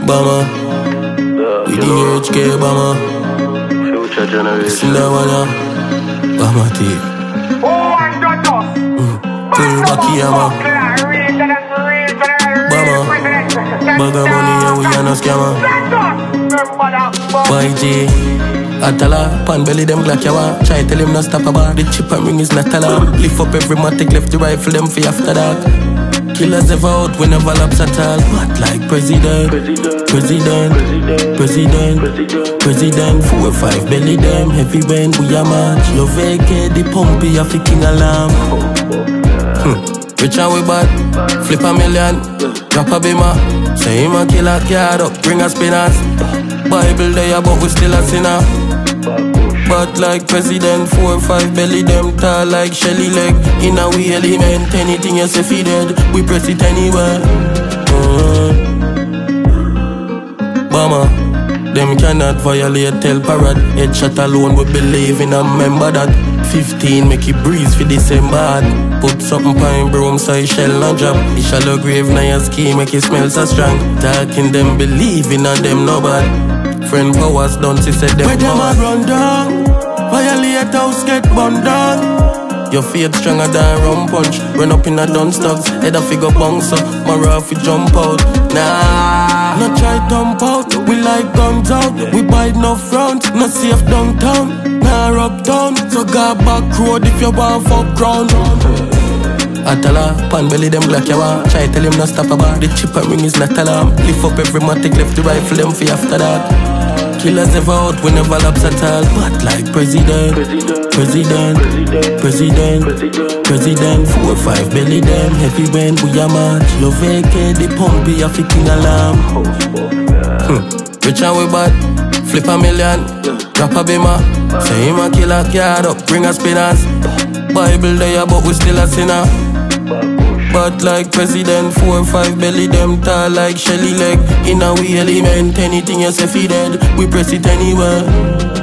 Bama. With the HK Bama. Future generation. Listen that one, yeah. Bama T. Pull back here, man. Bama. Bag of money, yeah, we are no scammer. YG. Atala, pan belly them black yawa. Try tell him no stop about. The chip and ring is not alarm. Lift up every matic, left the rifle them for after that. Killers ever out, we never lapse at all. But like president. 4 or 5 belly them. Heavy when we are march. Love AK, the pumpy, a king alarm. Rich and we bad, flip a million. Drop a bimmer. Say him a killer, card up, bring a spinners. Bible there, but we still a sinner. But like president, 4 or 5 belly them tall like Shelly leg. In a we element, anything you say feed dead, we press it anywhere. Bama, them cannot violate, tell parrot. Headshot alone, we believe in a member that 15 make it breeze for December. Put something pine broom so it shall not drop. It shallow grave now your ski make it smell so strong. Talking them believe in a them no bad. Friend powers done, she said them. Where them a run down, violate house get burned down. Your faith stronger than rum punch. Run up in a dun stocks, head a figure bounce up. Mara fi jump out, nah. No try dump out, we like guns out. We buy no front, no safe downtown. Nah uptown, so go back road if you want fuck ground. Atala, pan belly them black yawa. Try tell him no stop about. The chip and ring is not alarm. Lift up every matic, left the rifle them for after that. Killers ever out, we never lapse at all. But like president. 4 or 5 belly them. Heavy when we are march. Love AK, the pumpy, a king alarm. Rich and we bad, flip a million. Drop a bimmer. Say him a killer, card up, bring a spinners. Bible there, but we still a sinner. But like president, 4 or 5 belly them tall like Shelly leg. In a we element, anything you say feed dead, we press it anywhere.